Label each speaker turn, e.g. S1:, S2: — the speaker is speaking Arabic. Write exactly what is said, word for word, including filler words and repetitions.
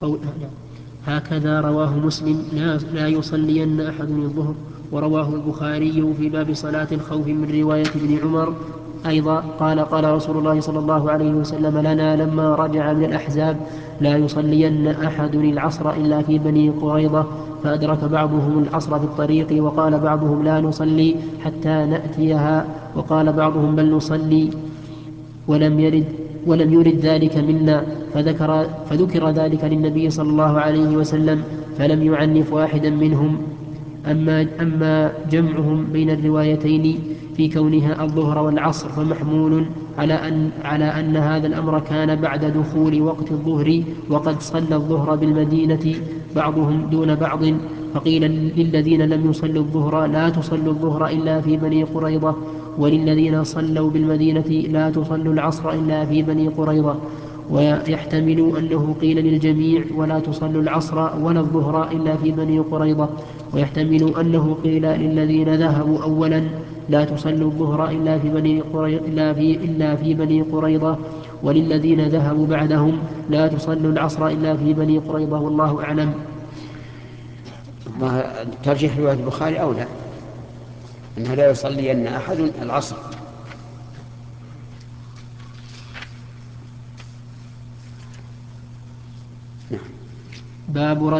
S1: أو هكذا رواه مسلم: لا, لا يصلين أحد الظهر. ورواه البخاري في باب صلاة الخوف من رواية ابن عمر أيضا قال: قال رسول الله صلى الله عليه وسلم لنا لما رجع من الأحزاب: لا يصلين أحد العصر إلا في بني قريظة. فأدرك بعضهم العصر في الطريق، وقال بعضهم: لا نصلي حتى نأتيها، وقال بعضهم: بل نصلي ولم يرد ولم يرد ذلك منا. فذكر, فذكر ذلك للنبي صلى الله عليه وسلم فلم يعنف واحدا منهم. أما, أما جمعهم بين الروايتين في كونها الظهر والعصر فمحمول على أن, على أن هذا الأمر كان بعد دخول وقت الظهر، وقد صلى الظهر بالمدينة بعضهم دون بعض. فقيل للذين لم يصلوا الظهر: لا تصلوا الظهر إلا في بني قريظة، وللذين صلوا بالمدينة: لا تصلوا العصر إلا في بني قريظة. ويحتمل أنه قيل للجميع: ولا تصلوا العصر ولا الظهر إلا في بني قريظة. ويحتمل أنه قيل للذين ذهبوا أولا: لا تصلوا الظهر إلا في بني قريظة, إلا في, إلا في بني قريظة، وللذين ذهبوا بعدهم: لا تصلوا العصر إلا في بني قريظة. والله أعلم.
S2: ترجيح رواية البخاري أولى، أنه لا يصلين أحد العصر.
S1: باب